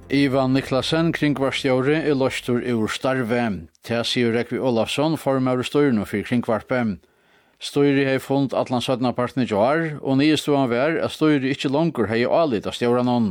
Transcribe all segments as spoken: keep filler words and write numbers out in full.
Ivan Niklasen, kringvarstjóri, er løstur ur starve. Til sier Rekvi Olafsson, formar styrnu for kringvarpe. Styri hei funnet atlan sødna partene jar, og nyeståan var at styri ikkje langer hei alit av stjóranon.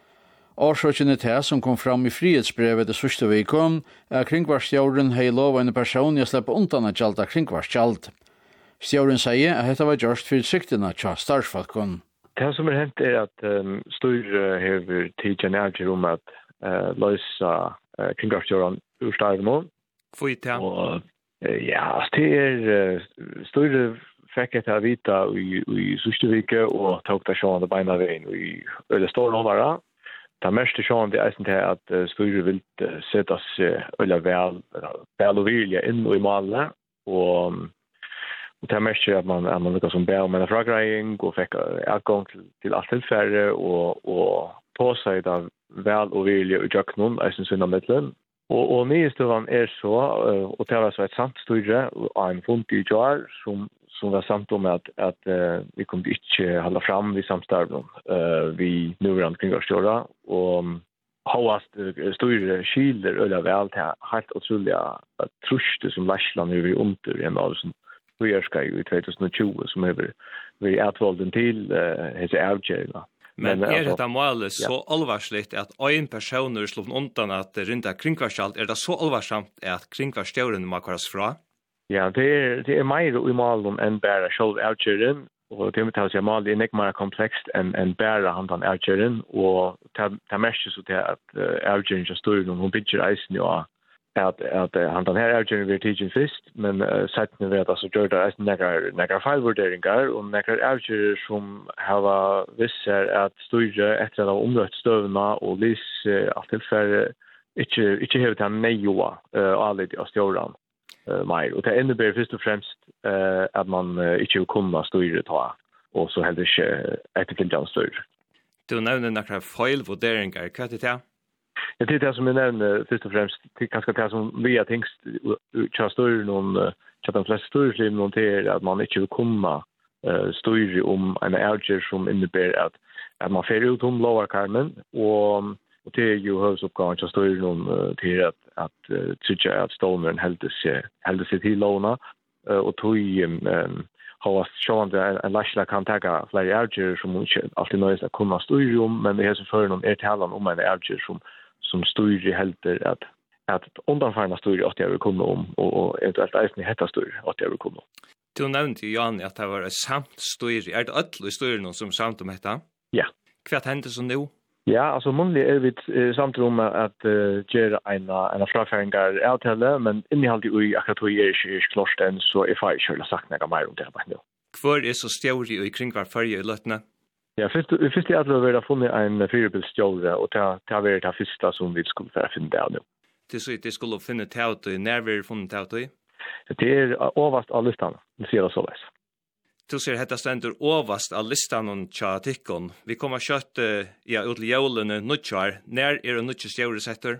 Årsøkene til som kom fram i frihetsbrevet det sørste vikom, er kringvarstjóren hei lov en person jeg slipper undan at gjalda kringvarstjald. Stjóren sier at dette var gjørst for siktene tja starsfalkon. Det som er hent er at um, styr hever tidsen nærkir om at uh, løsa uh, kringvarstjóran ur starven nå. Får jeg til? Og uh, ja, det er uh, styr fikk etter å vite i, i Sørstevike og tok det sjåan det beina veien i øyne står nåvara. Det meste sjåan det er eisen til at uh, styr vil uh, sette seg øyne vel, vel og vilje inn i malene og um, Och det mest att man att man lyckas som bär med en fragreing och fick utgång till till allt tillfälle och och på sig där väl och vilja och jag någon är sen i mitten och och nyste van är så och det var så ett sant studie och en fund i jar som som var samt om att att uh, vi kunde inte hålla fram vid samstarven uh, vi nu runt kring Örstöra och hawast studie skilder eller väl till helt otroliga truste som Lashland nu vi under en av sån vi är ska ju i tjugo som är vi utvalden till hos avgärna. Men är det där målet så allvarsligt att en person är slått undan att rynda kringvarstjald, är det så allvarsamt att kringvarstjóren må köras fra? Ja, det är det är mer i målen än bara själv avgärden och det med att säga mål är mycket mer komplext än än bara handan avgärden och ta ta mest så det att avgärden just står någon picture ice nu at at han den her avgjørende vi teaching fist, men uh, settene ved at så gjør det nekker nekker feilvurderinger og nekker avgjører som har visst at styre etter at ha omrøtt støvna og lis uh, at tilfelle ikke ikke hevet han nejoa uh, alle de stjåren uh, mer. Og det innebærer først og fremst uh, at man uh, ikke vil kunne styre ta og så heller ikke etterfølgende styre. Du nevner nekker feilvurderinger, hva er det til? Jag tycker det som jag nämnde först och främst till ganska det som vi har tänkt att större någon att de flesta större liv någon till att man inte vill komma uh, större om en avgör som innebär att att man får ut om lower karmen och och det är ju huvuduppgåvan att större någon uh, till att att uh, tycka att stånden helt sig helt sig till låna uh, och tog um, har sjån det en lashla kan ta flera avgör som inte alltid nöjs att komma större om men det är så för någon är talan om en avgör som som styr helter att att undanfarna styr att jag vill komma om och, och eventuellt eisen hetta styr att jag vill komma. Du nevnte jo Jan att det var samt styr. Er det öll styr någon som samt om detta? Ja. Vad hände så nu? Ja, alltså månlig är vi uh, samt om att uh, göra en en frafäringar avtale men innehållet i akkurat hur är ju klart än så är jag skulle sagt några mer om det bara nu. Kvar är så stjåri i kring var förra lötna? Ja, först först är det väl att få en fyrbildstjåre och ta ta vara det första som vi skulle för finna där nu. Det så det skulle finna tauto i nerver från tauto. Det är överst av listan. Det ser så läs. Du ser detta ständer överst av listan och chatikon. Vi kommer kött ja ut till julen nutchar. När är det nutchstjåre sätter?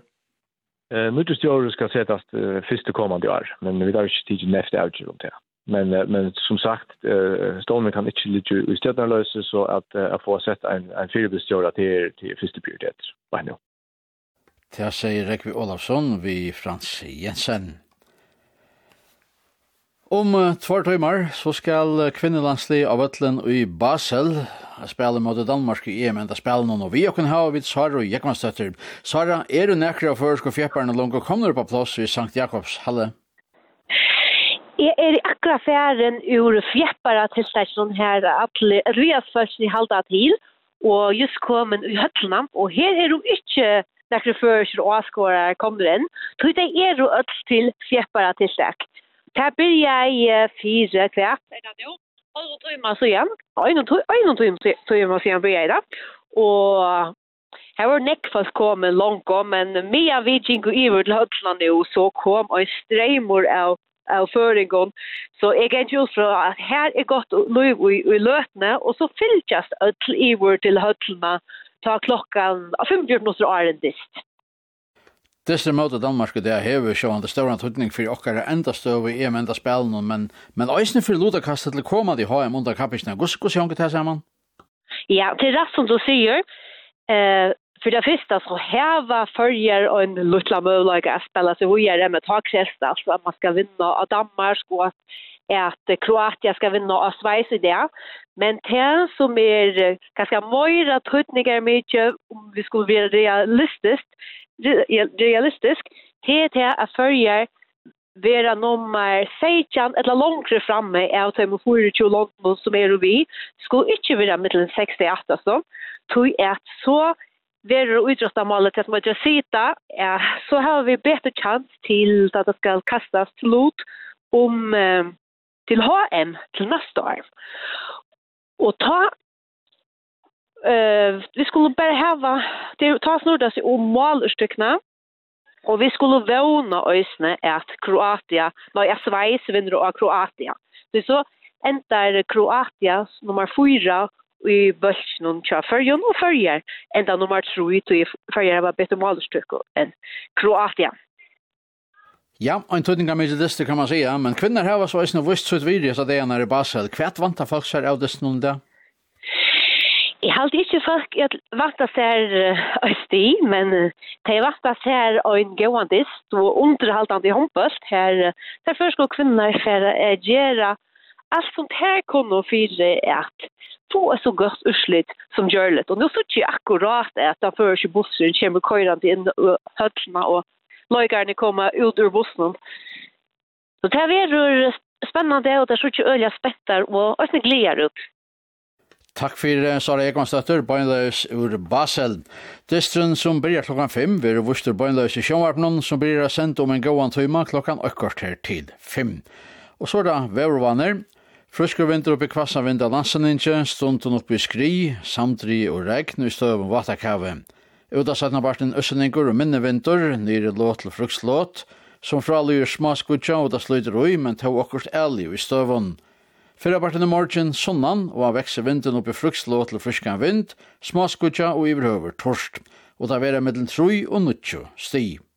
Eh nutchstjåre ska sättas första kommande år, men vi har inte tid nästa år om det. Men men som sagt uh, Stålmen kan inte ligga i stjärnlösa så att uh, att få sett en en fyrbestjåra till till första prioritet. Vad nu? Det säger Rekvi Olafsson vi Frans Jensen. Om uh, två timmar så skall kvinnelandslig av Ötlen i Basel spela mot Danmark i E M, enda spela någon och vi kan ha vid Sara och Jakobsdotter. Sara, är du näkra för ska fjäpparna långt kommer på plats i Sankt Jakobs halle? Jeg er i akkurat færen ur fjeppara til stasjonen her at resførsen i halda til og just kommet i høtlene og her er jo ikke nekker først og avskåret kommer inn så det er jo ødt til fjeppara til stak. Det blir jeg fire kvart er det jo? Og så tog man så igjen og en tog man så igjen blir jeg da og her var nekkfast kommet langt om men mye vidging og iver til høtlene jo så kom og streimor av av føringen. Så jeg er ikke for at her er godt liv i, i løtene, og så fylkjast til iver til høtlene ta klokken av femogfjorten minutter åren dist. Disse måte Danmark det hever sjående større tøtning for okkara enda støv i E M enda spillene, men, men øyne for lodakastet til kommande i H M under kappisene. Hvordan skal det sammen? Ja, det er rett som du sier. Eh, för det första så häva följer en lilla möjlighet att spela sig vidare med tagkrästa, så att man ska vinna av Danmark och att Kroatien ska vinna av Schweiz i det. Men det som är ganska mer tydligare mycket, om vi skulle vara realistiskt, realistisk, det är det att följa vara nummer sexton eller långt framme av de fyra långt som är vi, skulle inte vara mellan sextioåtta så. Tog att så ver utrustningsmålet som jag säger, ja, så har vi bättre chans till att det ska kastas till lot om till H M till nästa år. Och ta eh vi skulle bara ha det ta snurra sig om målstyckna. Och vi skulle våna ösne att Kroatien, nej, Schweiz vinner av Kroatien. Det är så ändrar Kroatien nummer fyra i bölsen till Färjön och Färjön. Ända nummer tre till Färjön var bättre målstyck än Kroatien. Ja, en tydning av det kan man säga, men kvinnor har var så ösne visst så vidare så det är när det Basel. Kvärt vantar folk så av det snunda. Jag har inte folk att vanta sig östi, men det vanta sig en gåandist och underhållande hompast här. Därför ska kvinnor för att göra allt sånt här kommer för att få ett så gott urslut som görligt. Och nu så är det akkurat att de för sig bussen kommer körande in i höllna och löjgarna kommer ut ur bussen. Så det här är spännande och det är så inte öliga spettar och ösne glädjer upp. Takk for Sara Egonstadter, Bøynløs ur Basel. Distren som börjar klockan fem, vi er vuster Bøynløs i Sjønvarpnen, som börjar sendt om en gåan tøyma klockan akkort her til fem. Og så er det vevervaner. Frusker vinter oppi kvassa vind av landseninje, stunden oppi skri, samtri og regn i støv om Vatakave. Uta setna barten øsseningur og minnevinter, nere låt til frukslåt, som fralyr smaskudja og da sløyder ui, men tog akkort ærlig i støvun. Fyrra parten i morgen sonnan, og han vekser vinden opp i frukslåt til fryskan vind, smaskudja og iverhøver torst, og da vera mellom troi og nuttjo sti.